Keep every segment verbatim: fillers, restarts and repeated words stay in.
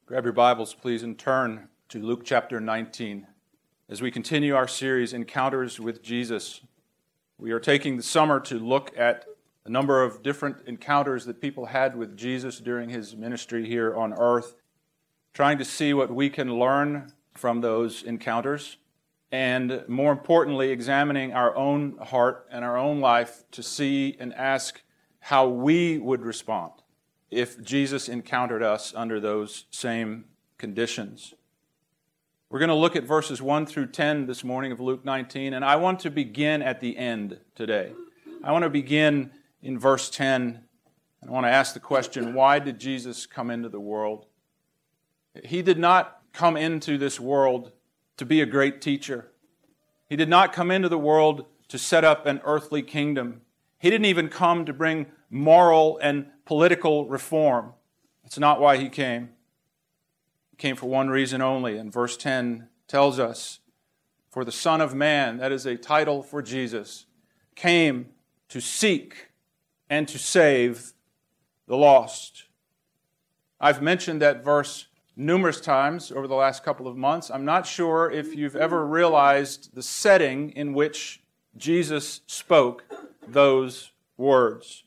Grab your Bibles, please, and turn to Luke chapter nineteen. As we continue our series, Encounters with Jesus, we are taking the summer to look at a number of different encounters that people had with Jesus during his ministry here on earth, trying to see what we can learn from those encounters, and more importantly, examining our own heart and our own life to see and ask how we would respond if Jesus encountered us under those same conditions. We're going to look at verses one through ten this morning of Luke nineteen, and I want to begin at the end today. I want to begin in verse ten. I want to ask the question, why did Jesus come into the world? He did not come into this world to be a great teacher. He did not come into the world to set up an earthly kingdom. He didn't even come to bring moral and political reform. That's not why he came. He came for one reason only, and verse ten tells us, for the Son of Man, that is a title for Jesus, came to seek and to save the lost. I've mentioned that verse numerous times over the last couple of months. I'm not sure if you've ever realized the setting in which Jesus spoke those words.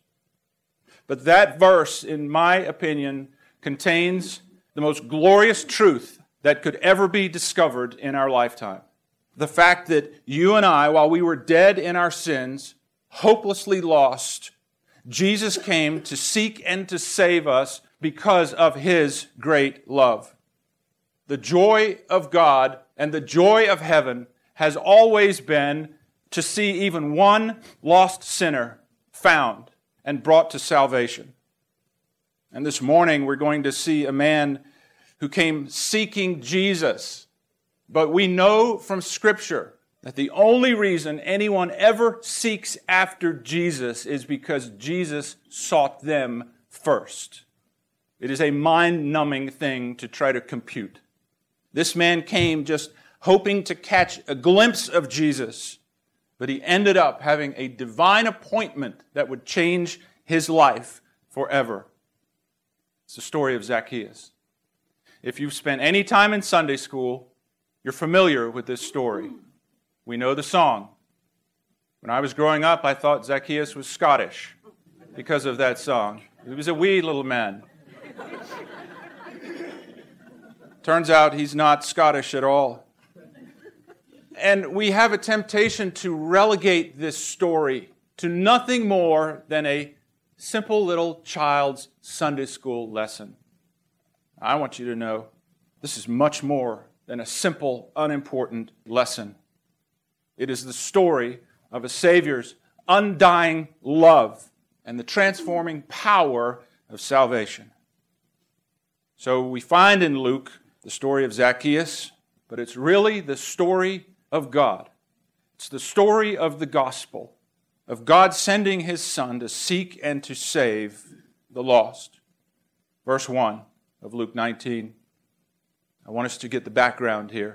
But that verse, in my opinion, contains the most glorious truth that could ever be discovered in our lifetime. The fact that you and I, while we were dead in our sins, hopelessly lost, Jesus came to seek and to save us because of His great love. The joy of God and the joy of heaven has always been to see even one lost sinner found and brought to salvation. And this morning we're going to see a man who came seeking Jesus. But we know from Scripture that the only reason anyone ever seeks after Jesus is because Jesus sought them first. It is a mind-numbing thing to try to compute. This man came just hoping to catch a glimpse of Jesus, but he ended up having a divine appointment that would change his life forever. It's the story of Zacchaeus. If you've spent any time in Sunday school, you're familiar with this story. We know the song. When I was growing up, I thought Zacchaeus was Scottish because of that song. He was a wee little man. Turns out he's not Scottish at all. And we have a temptation to relegate this story to nothing more than a simple little child's Sunday school lesson. I want you to know this is much more than a simple, unimportant lesson. It is the story of a Savior's undying love and the transforming power of salvation. So we find in Luke the story of Zacchaeus, but it's really the story of God. It's the story of the gospel, of God sending His Son to seek and to save the lost. Verse one of Luke nineteen. I want us to get the background here.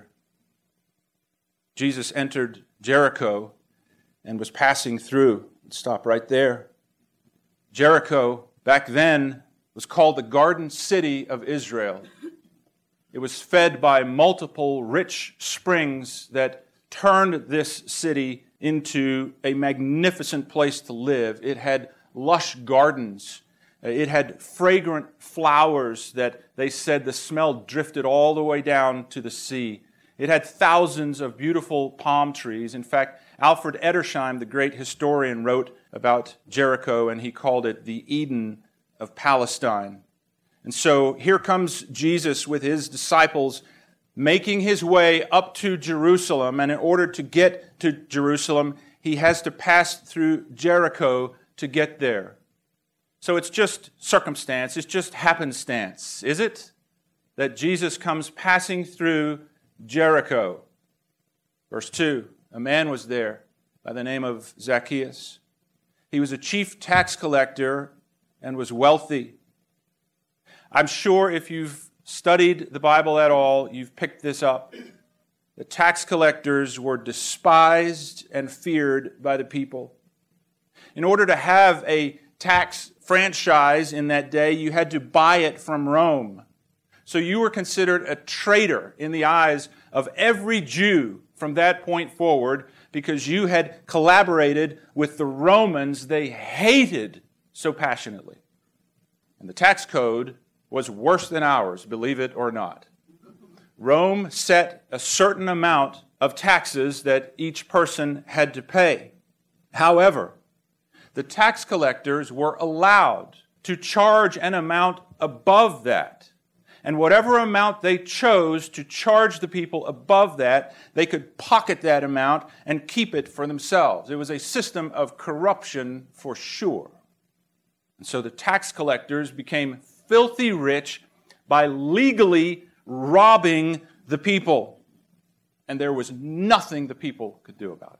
Jesus entered Jericho and was passing through. Stop right there. Jericho, back then, was called the Garden City of Israel. It was fed by multiple rich springs that turned this city into a magnificent place to live. It had lush gardens. It had fragrant flowers that they said the smell drifted all the way down to the sea. It had thousands of beautiful palm trees. In fact, Alfred Edersheim, the great historian, wrote about Jericho, and he called it the Eden of Palestine. And so here comes Jesus with his disciples making his way up to Jerusalem, and in order to get to Jerusalem, he has to pass through Jericho to get there. So it's just circumstance, it's just happenstance, is it? That Jesus comes passing through Jericho. Verse two, a man was there by the name of Zacchaeus. He was a chief tax collector and was wealthy. I'm sure if you've studied the Bible at all, you've picked this up. The tax collectors were despised and feared by the people. In order to have a tax franchise in that day, you had to buy it from Rome. So you were considered a traitor in the eyes of every Jew from that point forward because you had collaborated with the Romans they hated so passionately. And the tax code was worse than ours, believe it or not. Rome set a certain amount of taxes that each person had to pay. However, the tax collectors were allowed to charge an amount above that. And whatever amount they chose to charge the people above that, they could pocket that amount and keep it for themselves. It was a system of corruption for sure. And so the tax collectors became filthy rich by legally robbing the people. And there was nothing the people could do about it.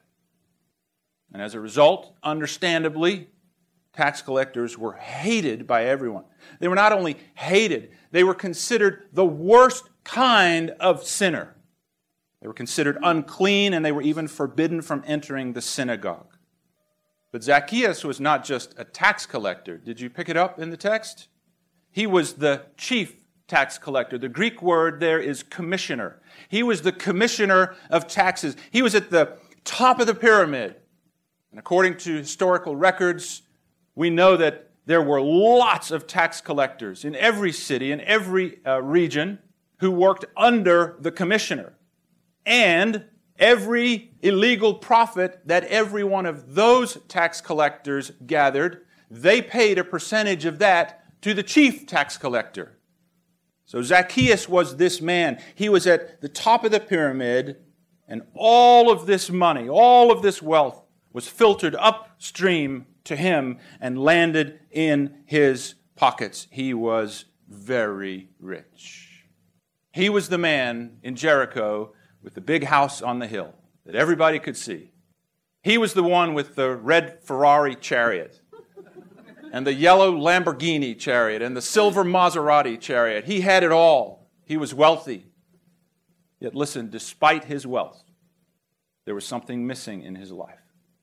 And as a result, understandably, tax collectors were hated by everyone. They were not only hated, they were considered the worst kind of sinner. They were considered unclean, and they were even forbidden from entering the synagogue. But Zacchaeus was not just a tax collector. Did you pick it up in the text? He was the chief tax collector. The Greek word there is commissioner. He was the commissioner of taxes. He was at the top of the pyramid. And according to historical records, we know that there were lots of tax collectors in every city, in every uh, region, who worked under the commissioner. And every illegal profit that every one of those tax collectors gathered, they paid a percentage of that to the chief tax collector. So Zacchaeus was this man. He was at the top of the pyramid, and all of this money, all of this wealth was filtered upstream to him and landed in his pockets. He was very rich. He was the man in Jericho with the big house on the hill that everybody could see. He was the one with the red Ferrari chariot and the yellow Lamborghini chariot and the silver Maserati chariot. He had it all. He was wealthy. Yet listen, despite his wealth, there was something missing in his life.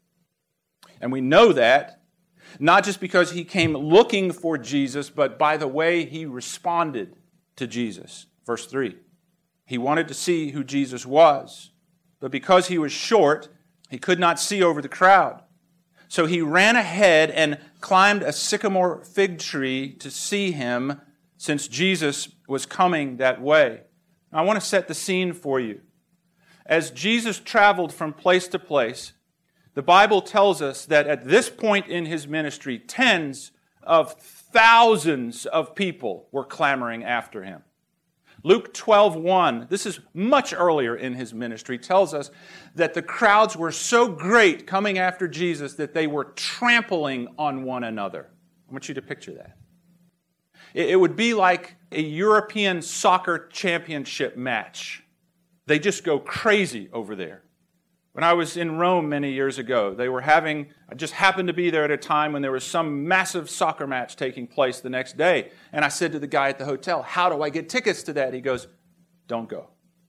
And we know that not just because he came looking for Jesus, but by the way he responded to Jesus. Verse three, he wanted to see who Jesus was, but because he was short, he could not see over the crowd. So he ran ahead and climbed a sycamore fig tree to see him, since Jesus was coming that way. I want to set the scene for you. As Jesus traveled from place to place, the Bible tells us that at this point in his ministry, tens of thousands of people were clamoring after him. Luke twelve one, this is much earlier in his ministry, tells us that the crowds were so great coming after Jesus that they were trampling on one another. I want you to picture that. It would be like a European soccer championship match. They just go crazy over there. When I was in Rome many years ago, they were having, I just happened to be there at a time when there was some massive soccer match taking place the next day. And I said to the guy at the hotel, how do I get tickets to that? He goes, don't go.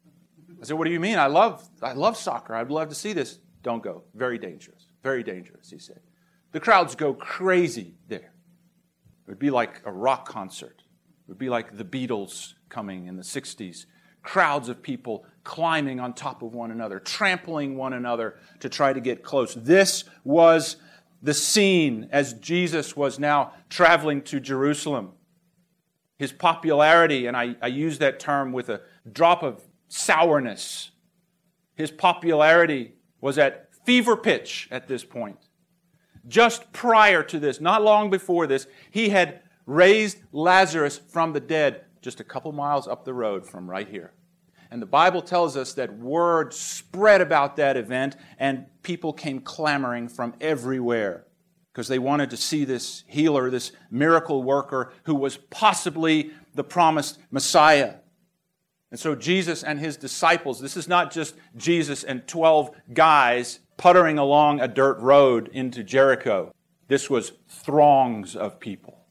I said, what do you mean? I love, I love soccer. I'd love to see this. Don't go. Very dangerous. Very dangerous, he said. The crowds go crazy there. It would be like a rock concert. It would be like the Beatles coming in the sixties. Crowds of people climbing on top of one another, trampling one another to try to get close. This was the scene as Jesus was now traveling to Jerusalem. His popularity, and I, I use that term with a drop of sourness, his popularity was at fever pitch at this point. Just prior to this, not long before this, he had raised Lazarus from the dead just a couple miles up the road from right here. And the Bible tells us that word spread about that event, and people came clamoring from everywhere because they wanted to see this healer, this miracle worker who was possibly the promised Messiah. And so Jesus and his disciples, this is not just Jesus and twelve guys puttering along a dirt road into Jericho. This was throngs of people.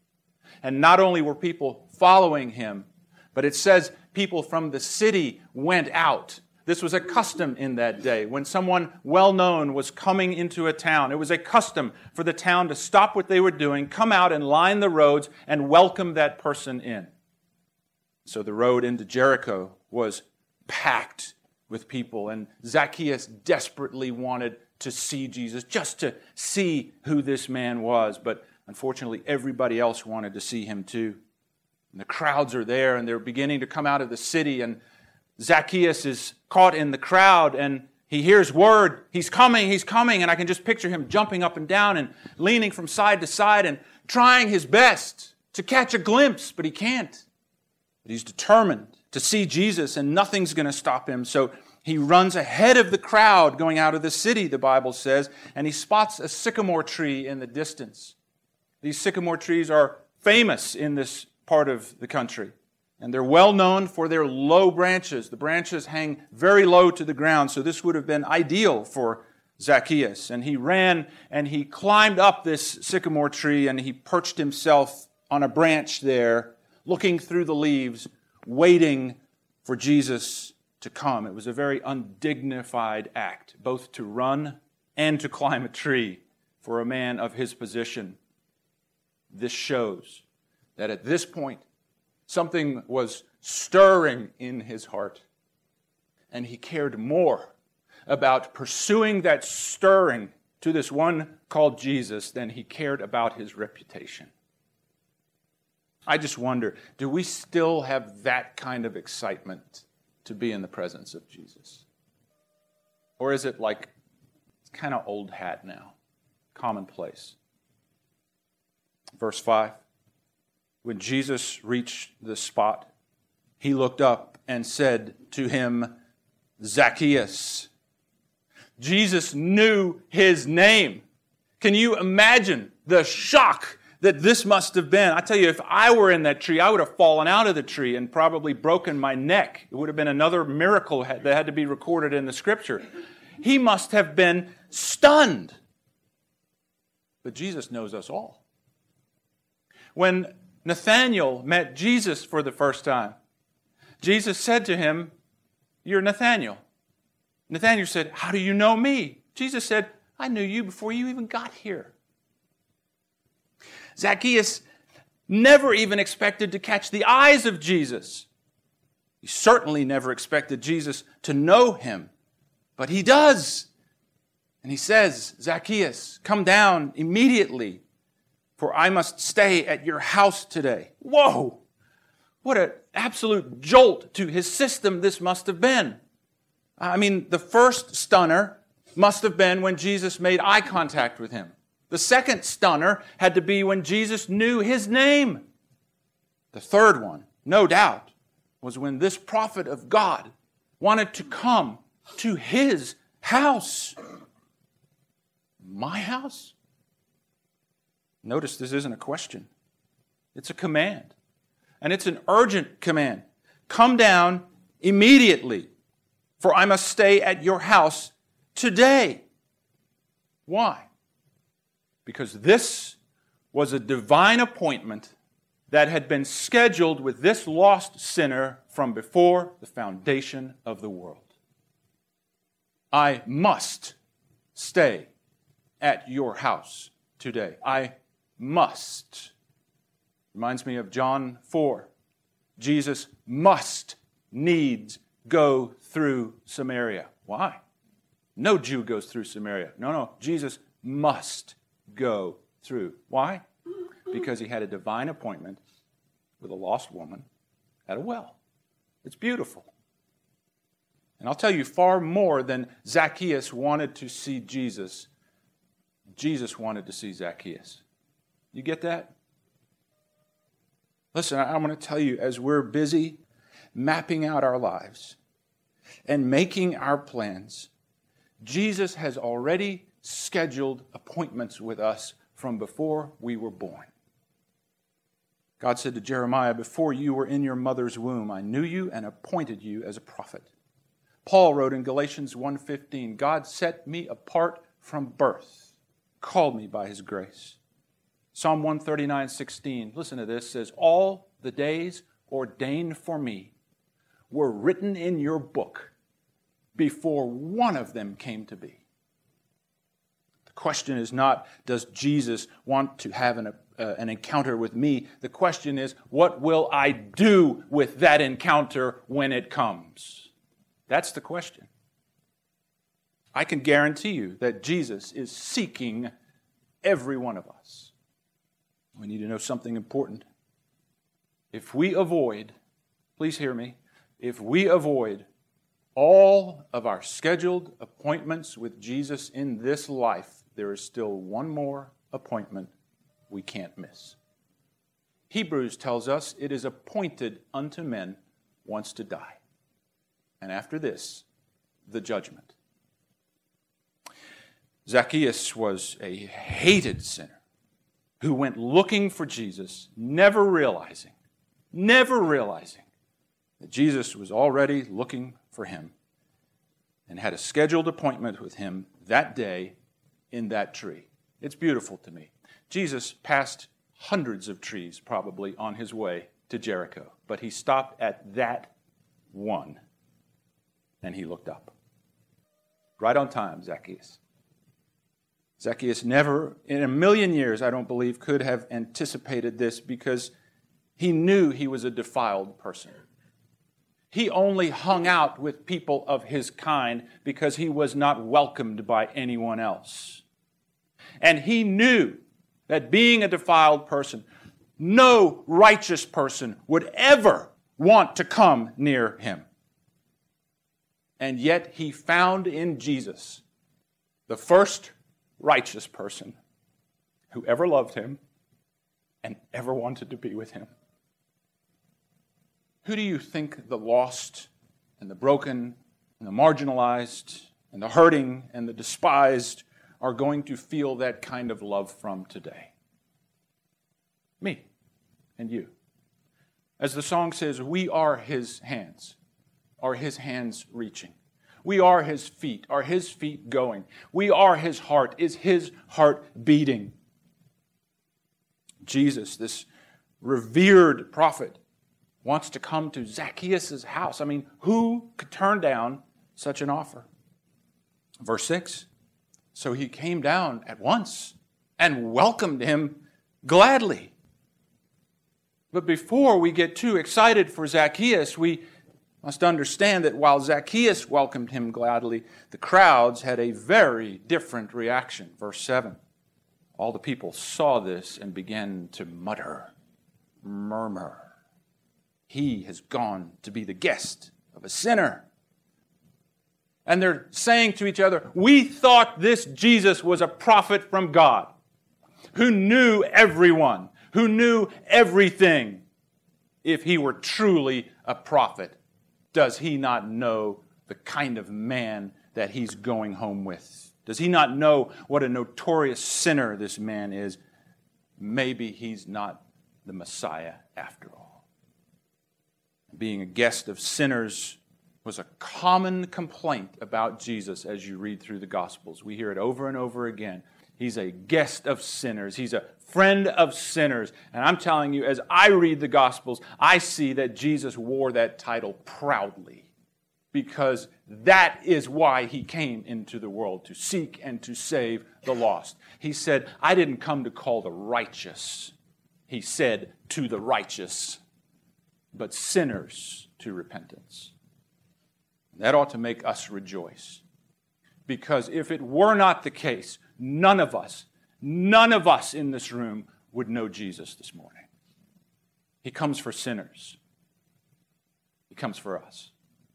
And not only were people following him, but it says people from the city went out. This was a custom in that day. When someone well-known was coming into a town, it was a custom for the town to stop what they were doing, come out and line the roads, and welcome that person in. So the road into Jericho was packed with people, and Zacchaeus desperately wanted to see Jesus, just to see who this man was. But unfortunately, everybody else wanted to see him too. And the crowds are there, and they're beginning to come out of the city, and Zacchaeus is caught in the crowd, and he hears word, he's coming, he's coming, and I can just picture him jumping up and down and leaning from side to side and trying his best to catch a glimpse, but he can't. But he's determined to see Jesus, and nothing's going to stop him. So he runs ahead of the crowd going out of the city, the Bible says, and he spots a sycamore tree in the distance. These sycamore trees are famous in this part of the country, and they're well known for their low branches. The branches hang very low to the ground, so this would have been ideal for Zacchaeus. And he ran and he climbed up this sycamore tree, and he perched himself on a branch there, looking through the leaves, waiting for Jesus to come. It was a very undignified act, both to run and to climb a tree for a man of his position. This shows that at this point, something was stirring in his heart, and he cared more about pursuing that stirring to this one called Jesus than he cared about his reputation. I just wonder, do we still have that kind of excitement to be in the presence of Jesus? Or is it like, it's kind of old hat now, commonplace? Verse five, when Jesus reached the spot, he looked up and said to him, Zacchaeus. Jesus knew his name. Can you imagine the shock that this must have been? I tell you, if I were in that tree, I would have fallen out of the tree and probably broken my neck. It would have been another miracle that had to be recorded in the Scripture. He must have been stunned. But Jesus knows us all. When Nathanael met Jesus for the first time, Jesus said to him, "You're Nathanael." Nathanael said, "How do you know me?" Jesus said, "I knew you before you even got here." Zacchaeus never even expected to catch the eyes of Jesus. He certainly never expected Jesus to know him, but he does. And he says, "Zacchaeus, come down immediately, for I must stay at your house today." Whoa! What an absolute jolt to his system this must have been. I mean, the first stunner must have been when Jesus made eye contact with him. The second stunner had to be when Jesus knew his name. The third one, no doubt, was when this prophet of God wanted to come to his house. My house? Notice this isn't a question. It's a command. And it's an urgent command. Come down immediately, for I must stay at your house today. Why? Because this was a divine appointment that had been scheduled with this lost sinner from before the foundation of the world. I must stay at your house today. I must. Reminds me of John four. Jesus must needs go through Samaria. Why? No Jew goes through Samaria. No, no. Jesus must go through. Why? Because he had a divine appointment with a lost woman at a well. It's beautiful. And I'll tell you, far more than Zacchaeus wanted to see Jesus, Jesus wanted to see Zacchaeus. You get that? Listen, I'm going to tell you, as we're busy mapping out our lives and making our plans, Jesus has already scheduled appointments with us from before we were born. God said to Jeremiah, "Before you were in your mother's womb, I knew you and appointed you as a prophet." Paul wrote in Galatians one fifteen, "God set me apart from birth, called me by his grace." Psalm one thirty-nine sixteen, listen to this, says, "All the days ordained for me were written in your book before one of them came to be." The question is not, does Jesus want to have an uh, an encounter with me. The question is, what will I do with that encounter when it comes? That's the question. I can guarantee you that Jesus is seeking every one of us. We need to know something important. If we avoid, please hear me, if we avoid all of our scheduled appointments with Jesus in this life, there is still one more appointment we can't miss. Hebrews tells us it is appointed unto men once to die. And after this, the judgment. Zacchaeus was a hated sinner who went looking for Jesus, never realizing, never realizing that Jesus was already looking for him and had a scheduled appointment with him that day in that tree. It's beautiful to me. Jesus passed hundreds of trees probably on his way to Jericho, but he stopped at that one and he looked up. Right on time, Zacchaeus. Zacchaeus never, in a million years, I don't believe, could have anticipated this because he knew he was a defiled person. He only hung out with people of his kind because he was not welcomed by anyone else. And he knew that being a defiled person, no righteous person would ever want to come near him. And yet he found in Jesus the first righteous person who ever loved him and ever wanted to be with him. Who do you think the lost and the broken and the marginalized and the hurting and the despised are going to feel that kind of love from today? Me and you. As the song says, we are his hands. Are his hands reaching? We are his feet. Are his feet going? We are his heart. Is his heart beating? Jesus, this revered prophet, wants to come to Zacchaeus' house. I mean, who could turn down such an offer? Verse six, so he came down at once and welcomed him gladly. But before we get too excited for Zacchaeus, we must understand that while Zacchaeus welcomed him gladly, the crowds had a very different reaction. Verse seven, all the people saw this and began to mutter, murmur. He has gone to be the guest of a sinner. And they're saying to each other, we thought this Jesus was a prophet from God, who knew everyone, who knew everything. If he were truly a prophet, does he not know the kind of man that he's going home with? Does he not know what a notorious sinner this man is? Maybe he's not the Messiah after all. Being a guest of sinners was a common complaint about Jesus as you read through the Gospels. We hear it over and over again. He's a guest of sinners. He's a friend of sinners. And I'm telling you, as I read the Gospels, I see that Jesus wore that title proudly because that is why he came into the world, to seek and to save the lost. He said, I didn't come to call the righteous. He said, to the righteous, but sinners to repentance. That ought to make us rejoice. Because if it were not the case, none of us, none of us in this room would know Jesus this morning. He comes for sinners. He comes for us.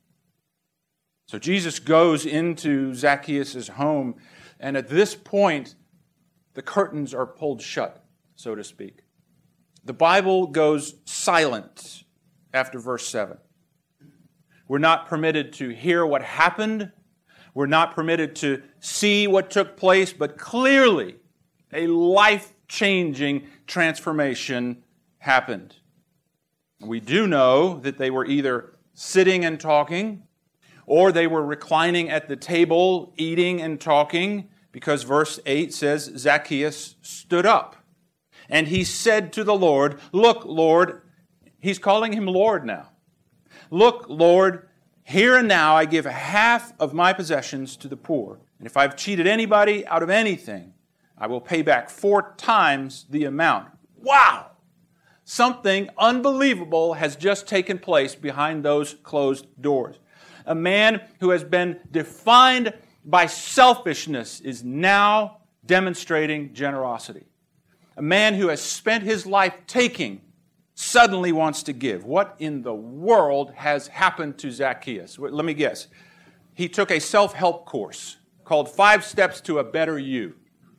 So Jesus goes into Zacchaeus' home, and at this point, the curtains are pulled shut, so to speak. The Bible goes silent after verse seven. We're not permitted to hear what happened. We're not permitted to see what took place, but clearly a life-changing transformation happened. We do know that they were either sitting and talking, or they were reclining at the table, eating and talking, because verse eight says, Zacchaeus stood up. And he said to the Lord, look, Lord, he's calling him Lord now. Look, Lord, here and now I give half of my possessions to the poor. And if I've cheated anybody out of anything, I will pay back four times the amount. Wow! Something unbelievable has just taken place behind those closed doors. A man who has been defined by selfishness is now demonstrating generosity. A man who has spent his life taking suddenly wants to give. What in the world has happened to Zacchaeus? Let me guess. He took a self-help course called Five Steps to a Better You.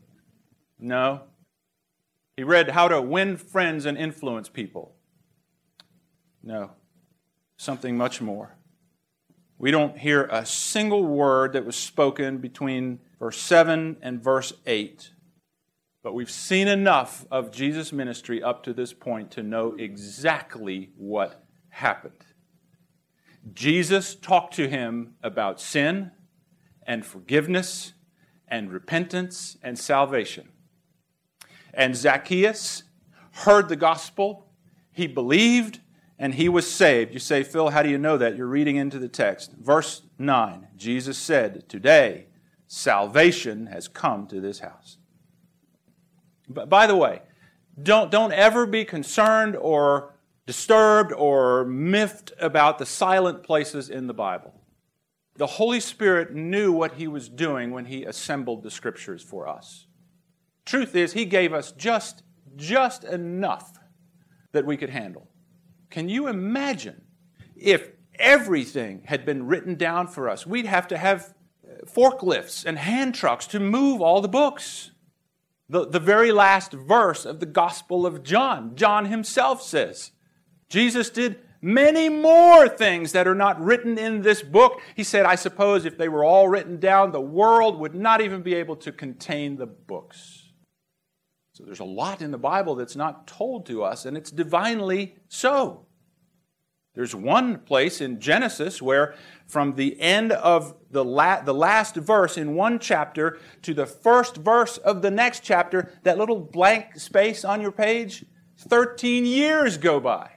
No. He read How to Win Friends and Influence People. No. Something much more. We don't hear a single word that was spoken between verse seven and verse eight. But we've seen enough of Jesus' ministry up to this point to know exactly what happened. Jesus talked to him about sin and forgiveness and repentance and salvation. And Zacchaeus heard the gospel, he believed, and he was saved. You say, Phil, how do you know that? You're reading into the text. Verse nine, Jesus said, "Today salvation has come to this house." But by the way, don't, don't ever be concerned or disturbed or miffed about the silent places in the Bible. The Holy Spirit knew what He was doing when He assembled the Scriptures for us. Truth is, He gave us just, just enough that we could handle. Can you imagine if everything had been written down for us? We'd have to have forklifts and hand trucks to move all the books. The, the very last verse of the Gospel of John, John himself says, Jesus did many more things that are not written in this book. He said, I suppose if they were all written down, the world would not even be able to contain the books. So there's a lot in the Bible that's not told to us, and it's divinely so. There's one place in Genesis where from the end of the, la- the last verse in one chapter to the first verse of the next chapter, that little blank space on your page, thirteen years go by.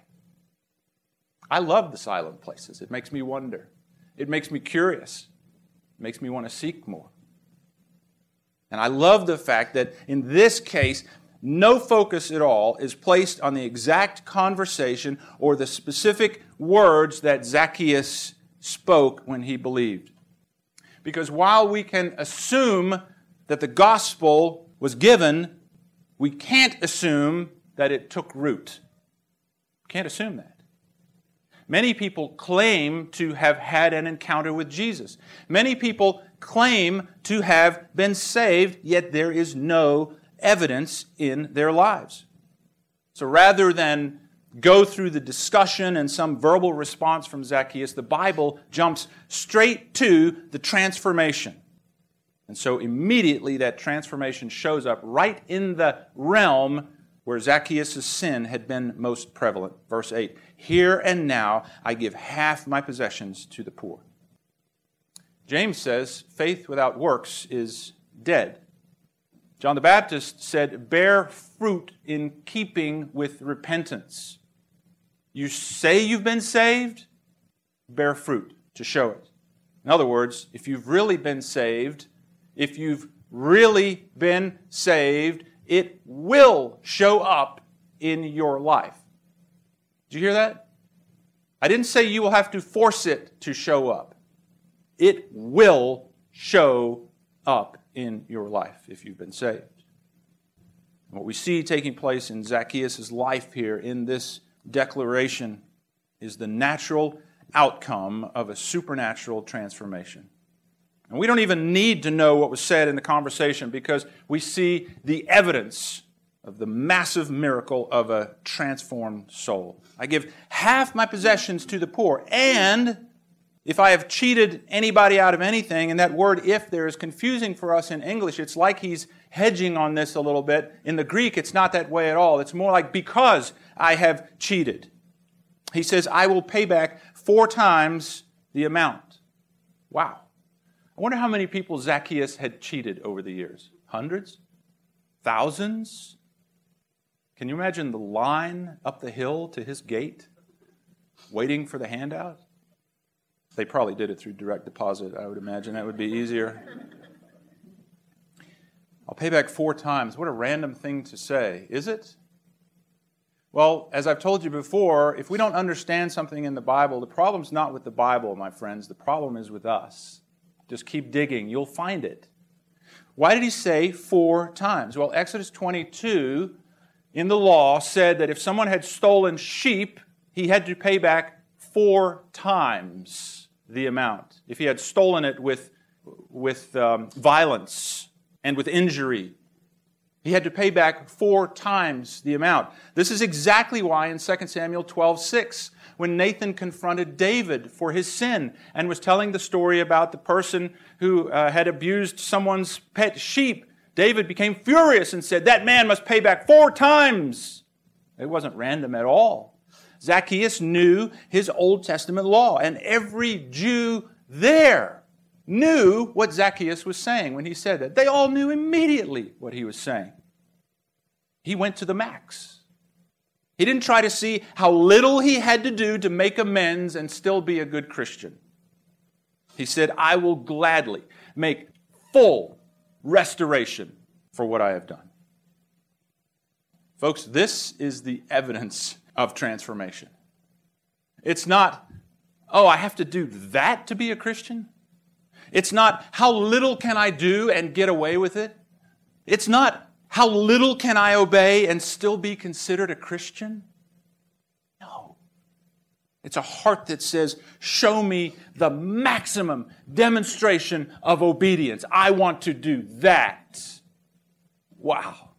I love the silent places. It makes me wonder. It makes me curious. It makes me want to seek more. And I love the fact that in this case, no focus at all is placed on the exact conversation or the specific words that Zacchaeus spoke when he believed. Because while we can assume that the gospel was given, we can't assume that it took root. Can't assume that. Many people claim to have had an encounter with Jesus. Many people claim to have been saved, yet there is no evidence in their lives. So rather than go through the discussion and some verbal response from Zacchaeus, the Bible jumps straight to the transformation. And so immediately that transformation shows up right in the realm where Zacchaeus' sin had been most prevalent. Verse eight, here and now I give half my possessions to the poor. James says faith without works is dead. John the Baptist said, bear fruit in keeping with repentance. You say you've been saved, bear fruit to show it. In other words, if you've really been saved, if you've really been saved, it will show up in your life. Did you hear that? I didn't say you will have to force it to show up. It will show up in your life if you've been saved. What we see taking place in Zacchaeus' life here in this declaration is the natural outcome of a supernatural transformation. And we don't even need to know what was said in the conversation because we see the evidence of the massive miracle of a transformed soul. I give half my possessions to the poor, and if I have cheated anybody out of anything, and that word if there is confusing for us in English, it's like he's hedging on this a little bit. In the Greek, it's not that way at all. It's more like because I have cheated. He says, I will pay back four times the amount. Wow. I wonder how many people Zacchaeus had cheated over the years. Hundreds? Thousands? Can you imagine the line up the hill to his gate, waiting for the handout? They probably did it through direct deposit, I would imagine. That would be easier. I'll pay back four times. What a random thing to say, is it? Well, as I've told you before, if we don't understand something in the Bible, the problem's not with the Bible, my friends. The problem is with us. Just keep digging. You'll find it. Why did he say four times? Well, Exodus twenty-two in the law said that if someone had stolen sheep, he had to pay back four times the amount. If he had stolen it with, with um, violence and with injury, he had to pay back four times the amount. This is exactly why in Second Samuel twelve six, when Nathan confronted David for his sin and was telling the story about the person who uh, had abused someone's pet sheep, David became furious and said, "That man must pay back four times." It wasn't random at all. Zacchaeus knew his Old Testament law, and every Jew there knew what Zacchaeus was saying when he said that. They all knew immediately what he was saying. He went to the max. He didn't try to see how little he had to do to make amends and still be a good Christian. He said, "I will gladly make full restoration for what I have done." Folks, this is the evidence of transformation. It's not, oh, I have to do that to be a Christian. It's not, how little can I do and get away with it? It's not, how little can I obey and still be considered a Christian? No. It's a heart that says, show me the maximum demonstration of obedience. I want to do that. Wow.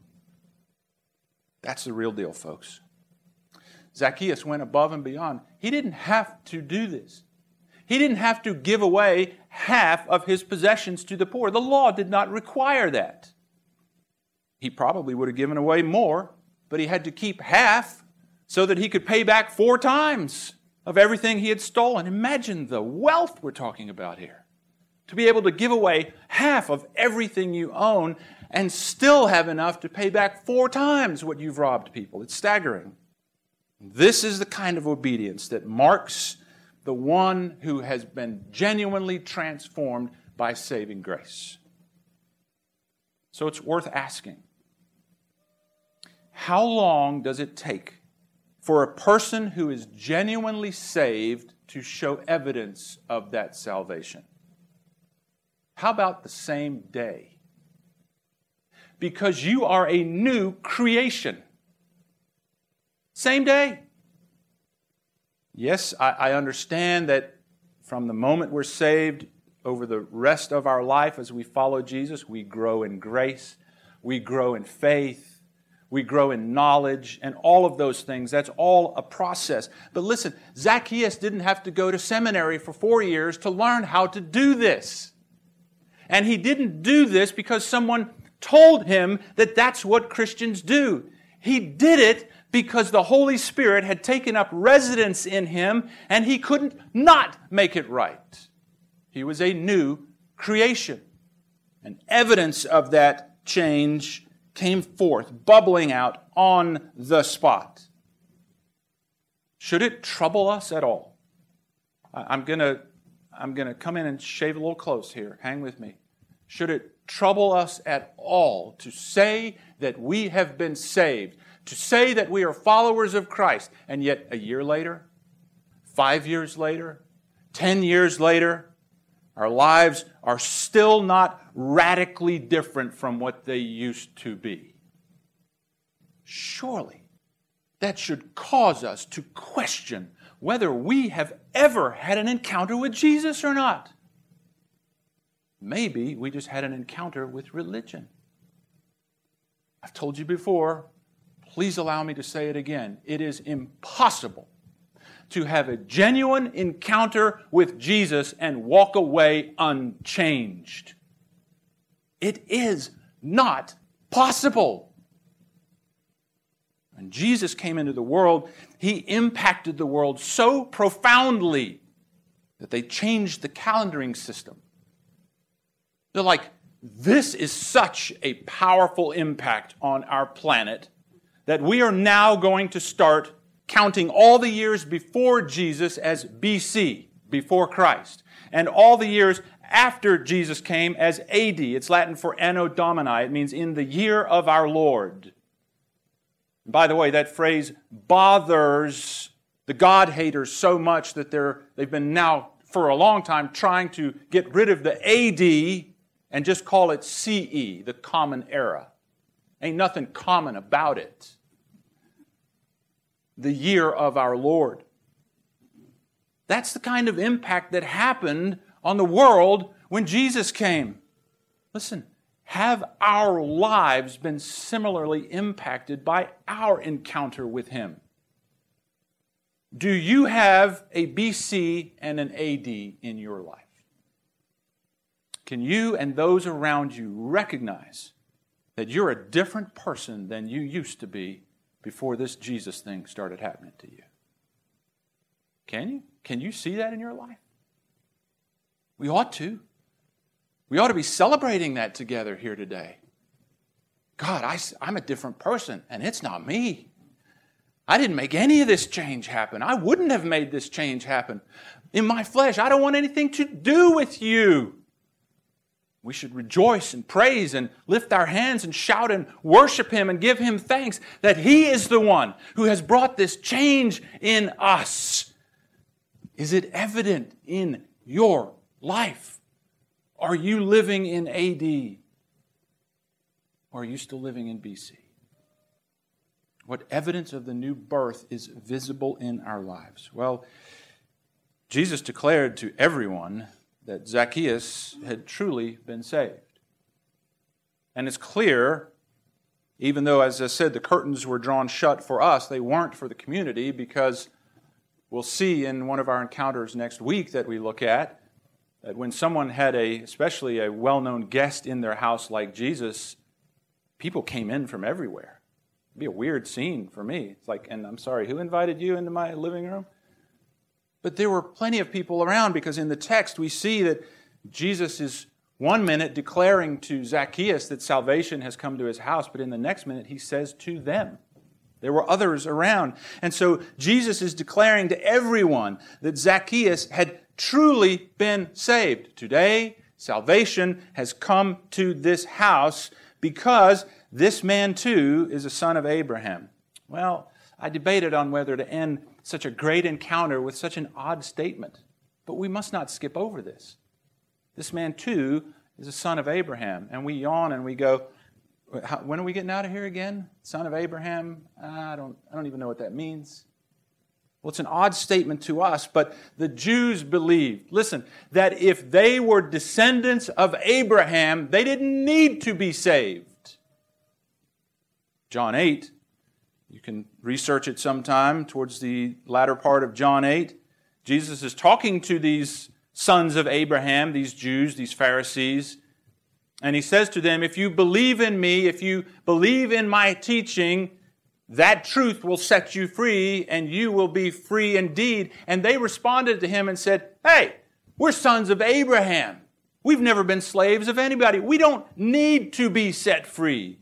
That's the real deal, folks. Zacchaeus went above and beyond. He didn't have to do this. He didn't have to give away half of his possessions to the poor. The law did not require that. He probably would have given away more, but he had to keep half so that he could pay back four times of everything he had stolen. Imagine the wealth we're talking about here. To be able to give away half of everything you own and still have enough to pay back four times what you've robbed people. It's staggering. This is the kind of obedience that marks the one who has been genuinely transformed by saving grace. So it's worth asking, how long does it take for a person who is genuinely saved to show evidence of that salvation? How about the same day? Because you are a new creation. Same day. Yes, I, I understand that from the moment we're saved, over the rest of our life as we follow Jesus, we grow in grace, we grow in faith, we grow in knowledge, and all of those things. That's all a process. But listen, Zacchaeus didn't have to go to seminary for four years to learn how to do this. And he didn't do this because someone told him that that's what Christians do. He did it because the Holy Spirit had taken up residence in him and he couldn't not make it right. He was a new creation. And evidence of that change came forth, bubbling out on the spot. Should it trouble us at all? I'm going to I'm going to come in and shave a little close here. Hang with me. Should it trouble us at all to say that we have been saved, to say that we are followers of Christ, and yet a year later, five years later, ten years later, our lives are still not radically different from what they used to be? Surely that should cause us to question whether we have ever had an encounter with Jesus or not. Maybe we just had an encounter with religion. I've told you before, please allow me to say it again. It is impossible to have a genuine encounter with Jesus and walk away unchanged. It is not possible. When Jesus came into the world, He impacted the world so profoundly that they changed the calendaring system. They're like, this is such a powerful impact on our planet that we are now going to start counting all the years before Jesus as B C, before Christ, and all the years after Jesus came as A D. It's Latin for Anno Domini. It means in the year of our Lord. By the way, that phrase bothers the God-haters so much that they're, they've been now, for a long time, trying to get rid of the A D and just call it C E, the Common Era. Ain't nothing common about it. The year of our Lord. That's the kind of impact that happened on the world when Jesus came. Listen, have our lives been similarly impacted by our encounter with Him? Do you have a B C and an A D in your life? Can you and those around you recognize that you're a different person than you used to be before this Jesus thing started happening to you? Can you? Can you see that in your life? We ought to. We ought to be celebrating that together here today. God, I, I'm a different person, and it's not me. I didn't make any of this change happen. I wouldn't have made this change happen. In my flesh, I don't want anything to do with you. We should rejoice and praise and lift our hands and shout and worship Him and give Him thanks that He is the one who has brought this change in us. Is it evident in your life? Are you living in A D? Or are you still living in B C? What evidence of the new birth is visible in our lives? Well, Jesus declared to everyone that Zacchaeus had truly been saved. And it's clear, even though, as I said, the curtains were drawn shut for us, they weren't for the community, because we'll see in one of our encounters next week that we look at, that when someone had a, especially a well-known guest in their house like Jesus, people came in from everywhere. It'd be a weird scene for me. It's like, and I'm sorry, who invited you into my living room? But there were plenty of people around, because in the text we see that Jesus is one minute declaring to Zacchaeus that salvation has come to his house, but in the next minute he says to them. There were others around. And so Jesus is declaring to everyone that Zacchaeus had truly been saved. Today, salvation has come to this house because this man too is a son of Abraham. Well, I debated on whether to end such a great encounter with such an odd statement. But we must not skip over this. This man too is a son of Abraham. And we yawn and we go, when are we getting out of here again? Son of Abraham? I don't, I don't even know what that means. Well, it's an odd statement to us, but the Jews believed, listen, that if they were descendants of Abraham, they didn't need to be saved. John eight, you can research it sometime towards the latter part of John eight. Jesus is talking to these sons of Abraham, these Jews, these Pharisees, and He says to them, if you believe in me, if you believe in my teaching, that truth will set you free, and you will be free indeed. And they responded to Him and said, hey, we're sons of Abraham. We've never been slaves of anybody. We don't need to be set free.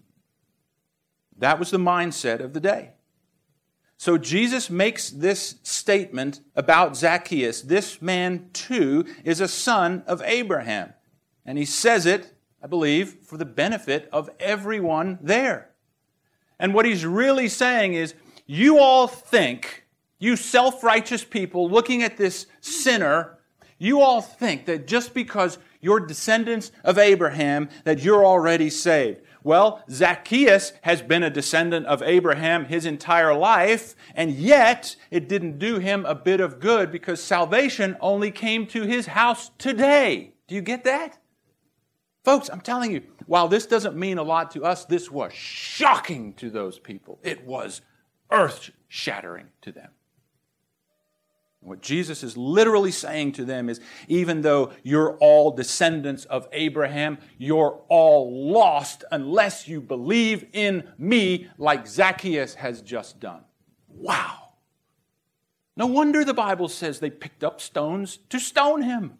That was the mindset of the day. So Jesus makes this statement about Zacchaeus. This man too is a son of Abraham. And He says it, I believe, for the benefit of everyone there. And what He's really saying is, you all think, you self-righteous people looking at this sinner, you all think that just because you're descendants of Abraham, that you're already saved. Well, Zacchaeus has been a descendant of Abraham his entire life, and yet it didn't do him a bit of good, because salvation only came to his house today. Do you get that? Folks, I'm telling you, while this doesn't mean a lot to us, this was shocking to those people. It was earth-shattering to them. What Jesus is literally saying to them is, even though you're all descendants of Abraham, you're all lost unless you believe in me like Zacchaeus has just done. Wow. No wonder the Bible says they picked up stones to stone him.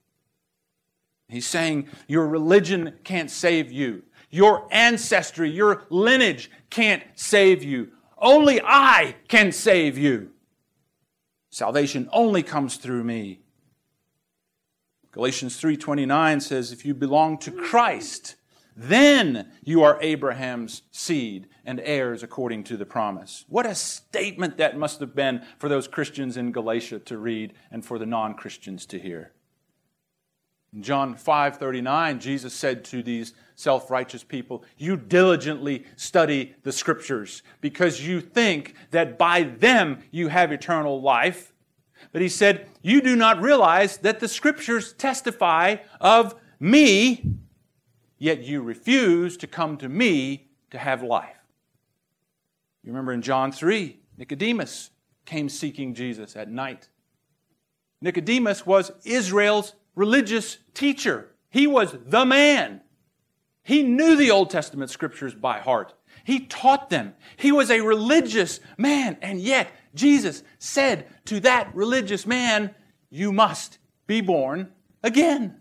He's saying your religion can't save you. Your ancestry, your lineage can't save you. Only I can save you. Salvation only comes through me. Galatians three twenty-nine says, if you belong to Christ, then you are Abraham's seed and heirs according to the promise. What a statement that must have been for those Christians in Galatia to read and for the non-Christians to hear. In John five thirty-nine, Jesus said to these self-righteous people, you diligently study the Scriptures because you think that by them you have eternal life. But he said, you do not realize that the Scriptures testify of me, yet you refuse to come to me to have life. You remember in John three, Nicodemus came seeking Jesus at night. Nicodemus was Israel's religious teacher. He was the man. He knew the Old Testament Scriptures by heart. He taught them. He was a religious man. And yet, Jesus said to that religious man, you must be born again.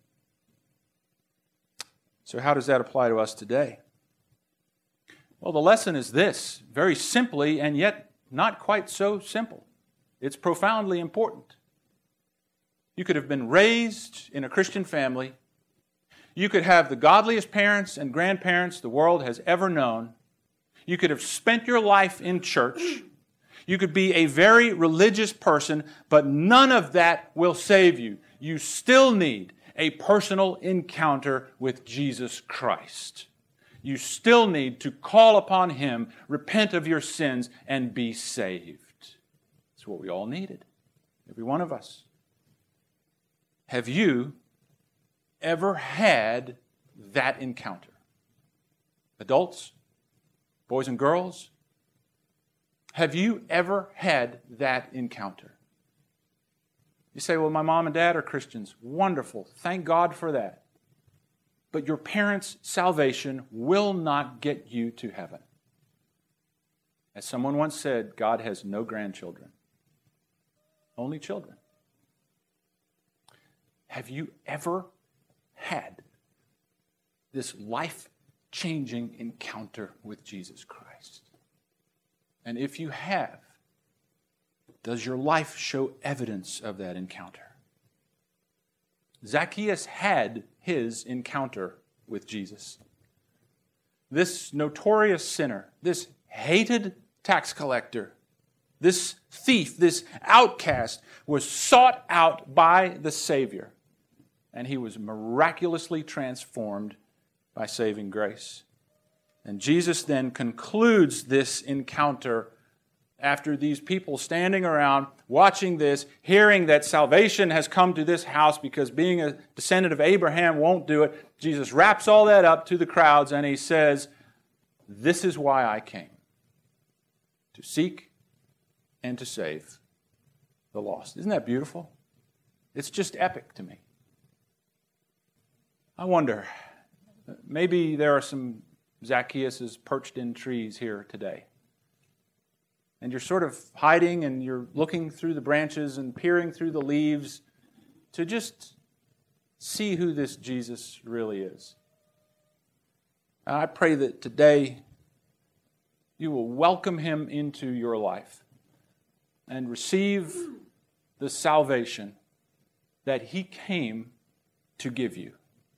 So how does that apply to us today? Well, the lesson is this, very simply, and yet not quite so simple. It's profoundly important. You could have been raised in a Christian family. You could have the godliest parents and grandparents the world has ever known. You could have spent your life in church. You could be a very religious person, but none of that will save you. You still need a personal encounter with Jesus Christ. You still need to call upon Him, repent of your sins, and be saved. That's what we all needed, every one of us. Have you ever had that encounter? Adults, boys and girls, have you ever had that encounter? You say, well, my mom and dad are Christians. Wonderful. Thank God for that. But your parents' salvation will not get you to heaven. As someone once said, God has no grandchildren, only children. Have you ever had this life-changing encounter with Jesus Christ? And if you have, does your life show evidence of that encounter? Zacchaeus had his encounter with Jesus. This notorious sinner, this hated tax collector, this thief, this outcast, was sought out by the Savior. And he was miraculously transformed by saving grace. And Jesus then concludes this encounter after these people standing around, watching this, hearing that salvation has come to this house because being a descendant of Abraham won't do it. Jesus wraps all that up to the crowds and he says, this is why I came, to seek and to save the lost. Isn't that beautiful? It's just epic to me. I wonder, maybe there are some Zacchaeuses perched in trees here today. And you're sort of hiding and you're looking through the branches and peering through the leaves to just see who this Jesus really is. I pray that today you will welcome Him into your life and receive the salvation that He came to give you.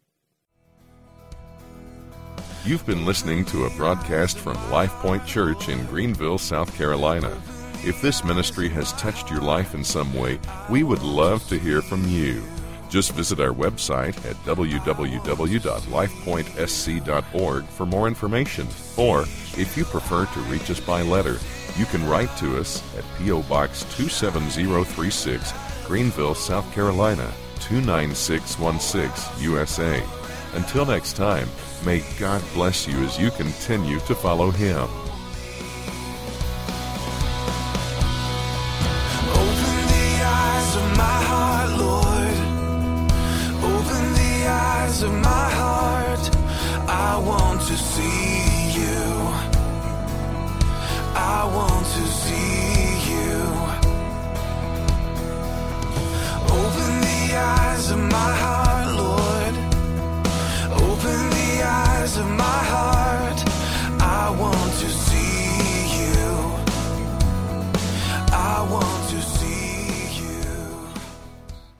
You've been listening to a broadcast from Life Point Church in Greenville, South Carolina. If this ministry has touched your life in some way, we would love to hear from you. Just visit our website at w w w dot life point s c dot org for more information. Or, if you prefer to reach us by letter, you can write to us at P O Box two seven zero three six, Greenville, South Carolina, two nine six one six, U S A. Until next time, may God bless you as you continue to follow Him. Open the eyes of my heart, Lord. Open the eyes of my